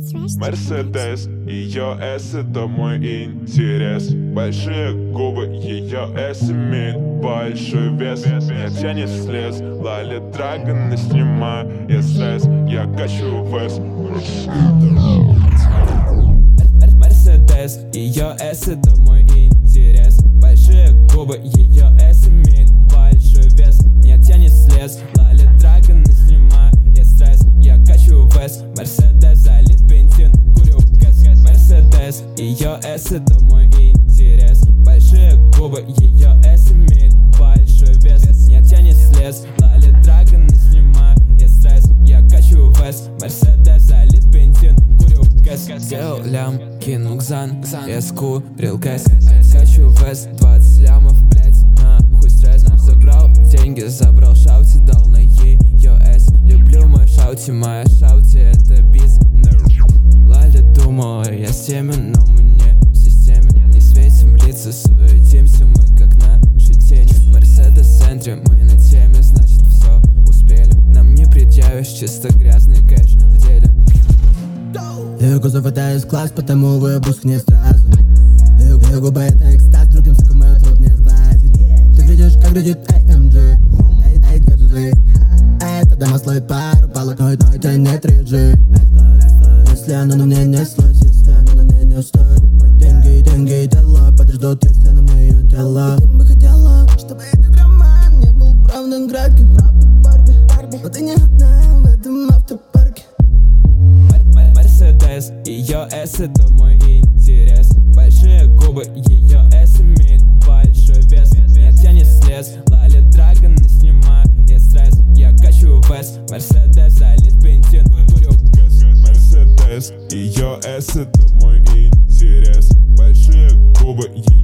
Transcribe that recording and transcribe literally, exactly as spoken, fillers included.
Мерседес, ее эс — это мой интерес. Большие губы, ее эс имеет большой вес. Меня тянет вслед, Лали Драгон, не снимаю я стресс. Я качу вес. Мерседес, ее эс — это мой интерес. Большие губы, ее эс имеет большой вес. Меня тянет вслед, Лали Драгон, не снимаю я стресс. Я качу вес. Мерседес, залит бензин, курю гэс. Мерседес, ее эс — это мой интерес. Большие губы, ее эс имеет большой вес. Меня тянет вслед, Лали Драгон, не снимаю я стресс. Я качу вес. Мерседес, залит бензин, курю гэс. Сделал лям, кинул кзан, я скурил гэс. Качу вес, двадцать лямов, блять, нахуй стресс. Забрал деньги, забрал шаути, дал на ее эс. Люблю мой шаути, моя шаути — это биз. Лали думала, я с теми, но мы не в системе. Не светим лица, суетимся мы как наши тени. Мерседес в центре, мы на теме, значит все успели. Нам не предъявишь, чисто грязный кэш в деле. Юго заводаю из класс, потому выпуск не сразу. Юго это экстаз, другим сука мой труд не сгладить. Ты видишь, как глядит эй эм джи. Эй, эй, держи. Это дома слоит пару палок, но это не три джи. Если оно на мне не слось, если оно на мне не стоит. Деньги, деньги, дела подождут, если на мне ее дела. Ты бы хотела, чтобы этот роман не был правдой графиком. Барби, Барби, но ты не одна в этом автопарке. Мерседес, ее эс — это мой интерес. Большие губы, ее эс имеет большой вес. Меня тянет вслед, Лали Драгон, не снимаю я стресс. Я качу вес. Мерседес, залит бензин, курю гэс. Мерседес, ее эс — это мой интерес. Большие губы, ее